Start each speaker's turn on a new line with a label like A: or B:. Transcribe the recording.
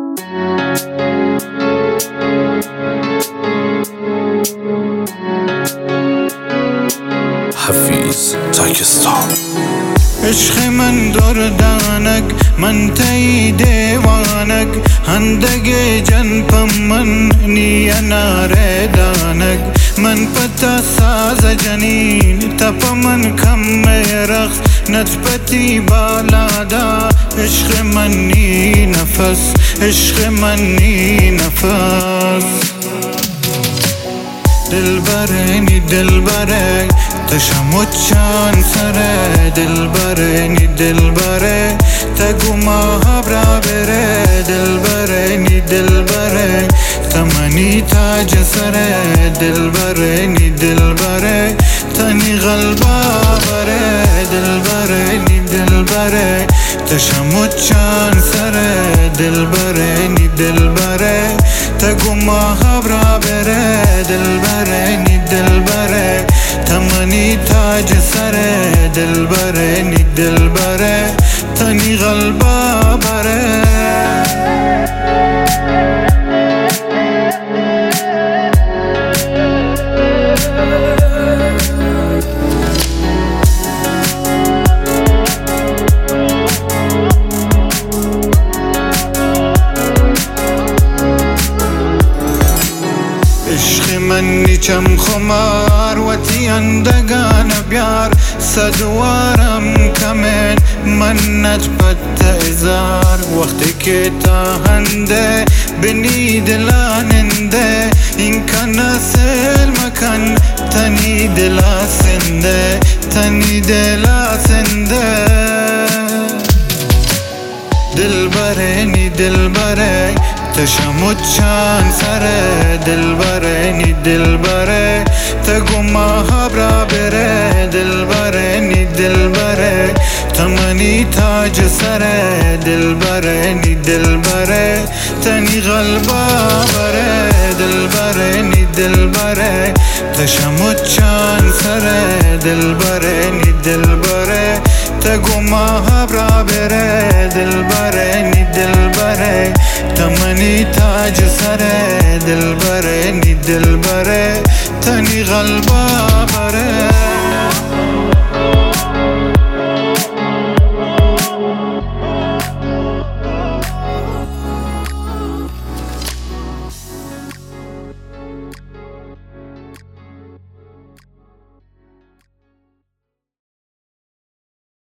A: حفیظ تاکستان.
B: عشق من دردانک من تی دیوانک هندگ جن پمن نی ناره دانک من پتا ساز جنین تپ من کم رخ نتپتی بالادا عشق من نی نفس عشق من نی نفس دلبره نی دلبره تشمچان سره دلبره نی دلبره تگو ما برا بره دلبره نی دلبره تمنی تاج سره دلبره نی دلبره تنی غلبا بره دلبره نی دلبره تشمچان سره دلبره نی دلبره تگو ما برا بره دلبره نی دلبره تمنی تاج سره دلبره نی دلبره تنی غلبا بره من نیچم خمار وتی اندگان بیار صدوارم کمن منت پت ازار وقتی که تا هنده بنی دلاننده این کن سل مکن تنی دلا سنده تنی دلا سنده دلبره نی دلبره تشمچان سره دلبره نی دلبره تگو ما برا بره دلبره نی دلبره تمنی تاج سره دلبره نی دلبره تنی غلبا بره دلبره نی دلبره تشمچان سره دلبره نی دلبره تگو ما برا بره دلبره نی دلبره تمنی تاج سره دلبره نی دلبره تنی غلبا بره